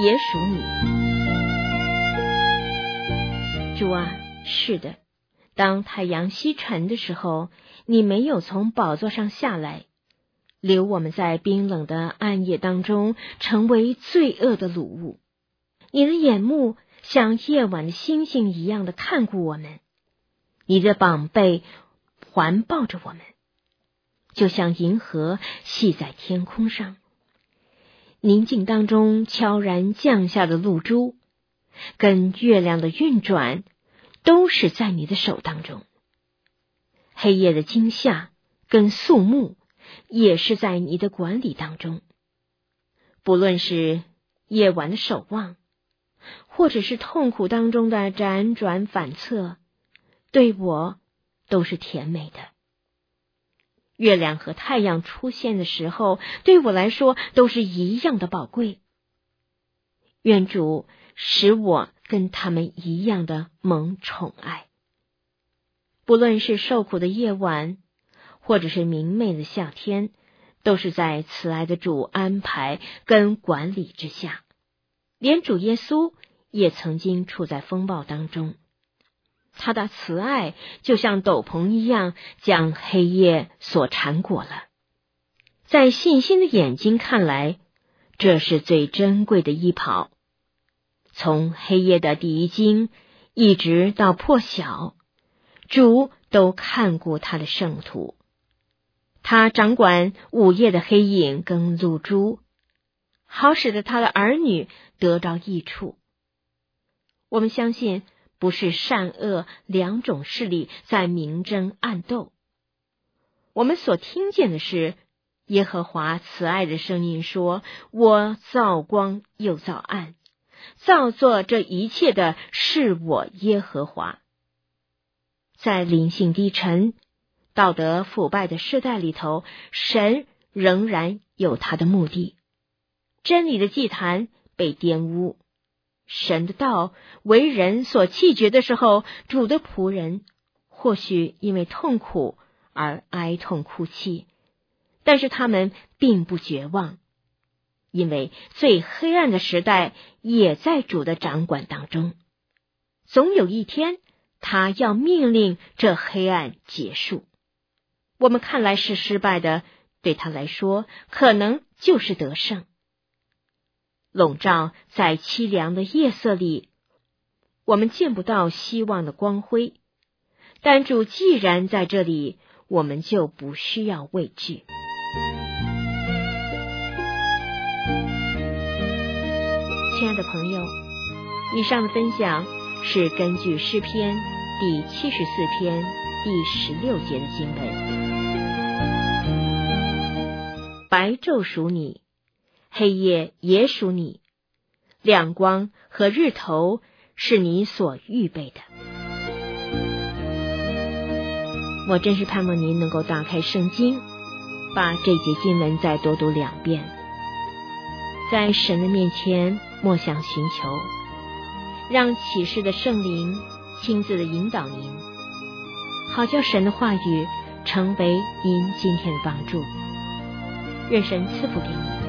也属你。主啊，是的，当太阳西沉的时候，你没有从宝座上下来，留我们在冰冷的暗夜当中成为罪恶的掳物。你的眼目像夜晚的星星一样的看顾我们，你的膀臂环抱着我们，就像银河系在天空上。宁静当中悄然降下的露珠，跟月亮的运转，都是在你的手当中。黑夜的惊吓跟肃穆，也是在你的管理当中。不论是夜晚的守望，或者是痛苦当中的辗转反侧，对我都是甜美的。月亮和太阳出现的时候，对我来说都是一样的宝贵。愿主使我跟他们一样的蒙宠爱。不论是受苦的夜晚，或者是明媚的夏天，都是在慈爱的主安排跟管理之下。连主耶稣也曾经处在风暴当中，他的慈爱就像斗篷一样，将黑夜所缠裹了。在信心的眼睛看来，这是最珍贵的衣袍。从黑夜的第一经一直到破晓，主都看顾他的圣徒。他掌管午夜的黑影跟露珠，好使得他的儿女得到益处。我们相信，不是善恶两种势力在明争暗斗。我们所听见的是耶和华慈爱的声音说：我造光又造暗，造作这一切的是我耶和华。在灵性低沉、道德腐败的世代里头，神仍然有他的目的。真理的祭坛被玷污，神的道为人所弃绝的时候，主的仆人或许因为痛苦而哀痛哭泣，但是他们并不绝望，因为最黑暗的时代也在主的掌管当中。总有一天，他要命令这黑暗结束。我们看来是失败的，对他来说，可能就是得胜。笼罩在凄凉的夜色里，我们见不到希望的光辉，但主既然在这里，我们就不需要畏惧。亲爱的朋友，以上的分享是根据诗篇第74篇第16节的经文。白昼属你，黑夜也属你，亮光和日头是你所预备的。我真是盼望您能够打开圣经，把这节经文再多读2遍，在神的面前默想寻求，让启示的圣灵亲自的引导您，好叫神的话语成为您今天的帮助。愿神赐福给你。